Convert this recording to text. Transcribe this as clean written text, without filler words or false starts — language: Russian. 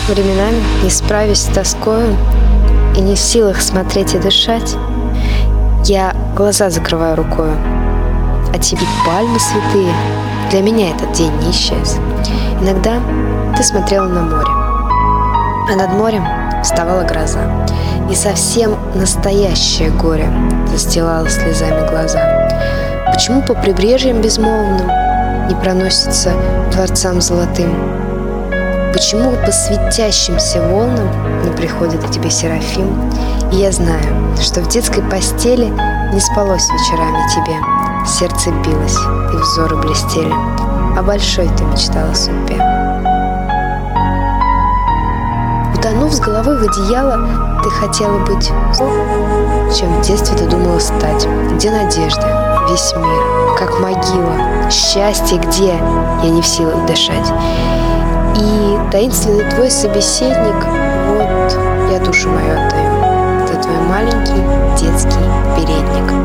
Временами, не справясь с тоскою и не в силах смотреть и дышать, я глаза закрываю рукою. А тебе пальмы святые, для меня этот день не исчез. Иногда ты смотрела на море, а над морем вставала гроза, и совсем настоящее горе застилало слезами глаза. Почему по прибрежьям безмолвным не проносится дворцам золотым? Почему по светящимся волнам не приходит к тебе Серафим? И я знаю, что в детской постели не спалось вечерами тебе. Сердце билось, и взоры блестели, а большой ты мечтала судьбе. Утонув с головой в одеяло, ты хотела быть то, чем в детстве ты думала стать. Где надежда, весь мир, как могила, счастье где, я не в силах дышать. И таинственный твой собеседник, вот я душу мою отдаю, это твой маленький детский передник.